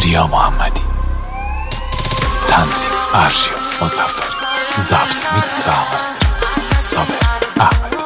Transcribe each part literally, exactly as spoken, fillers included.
کیا محمدی، تنظیم ارشیا مظفری، ضبط میکس و مستر صابر احمدی.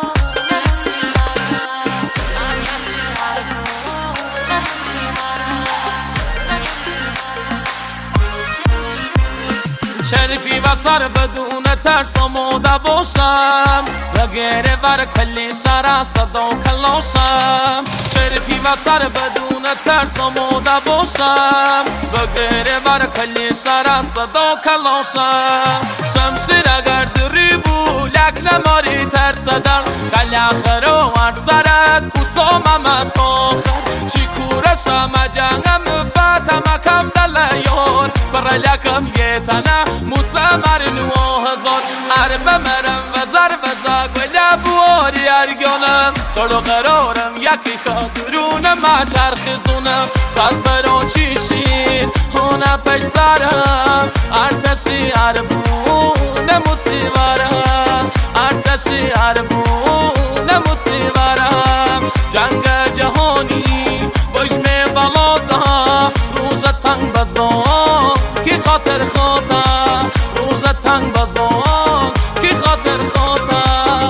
شریفی و سر بدون ترس آماده باشم و گره ور کلی شهر صدا کلاشم. شریفی و سر بدون ترس آماده باشم و گره ور کلی شهر صدا کلاشم. شمشیر اگر دوری بو لک نماری ترسدن قلی آخر و ورسرد اسامم تاخر چی کورشم جنگم فتم کم دلیار برای لکم یه تنه مسمر نو هزار عرب مرم و زر و زاگ و لبواری ارگانم دارو قرارم یکی که درونم چرخزونم صد برا چیشین هونه پش سرم ارتشی عربون موسیورم ارتشی عربون موسیورم جنگ جهانی بجمه بلاتا روز تنگ بزان کی خاطر خاطر روز تنگ بزان کی خاطر خاطر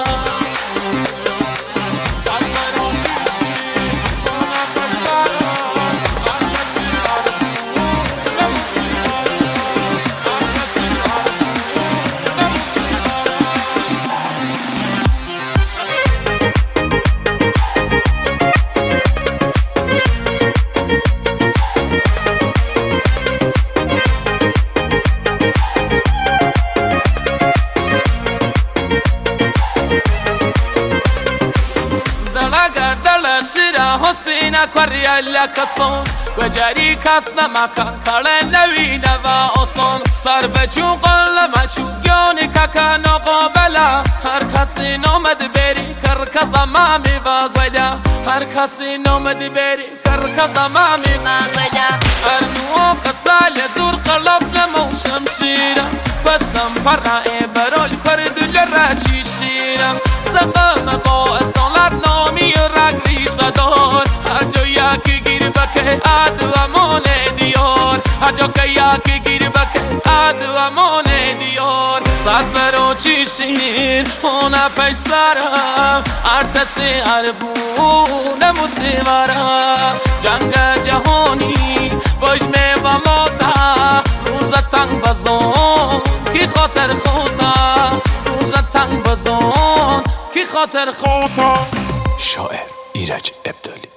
شیرا حسینه کاری لکسون و جری کس نمکن کار نوی نوا آسان سر به چوقل مچوگیانی که کن قابله هر کسی نامد بری کر کزمامی و گوله هر کسی نامد بری کر کزمامی و گوله هر نوع قسال زور قلب نمو شمشیرم بشتم پرائه برال کرد لرچی شیرم سقم با اصالت نامی رگلی شدار هر جا یکی گیر بکه عد و امان دیار هر جا که یکی گیر بکه عد و امان دیار صد برا چیشین هونه پش سرم ارتش عربون موسیورم جنگ جهانی بجمه و ماتا روز تنگ بزان کی خاطر خوتا روز تنگ بزان کی خاطر خوتا. شاعر ایرج ابدالی.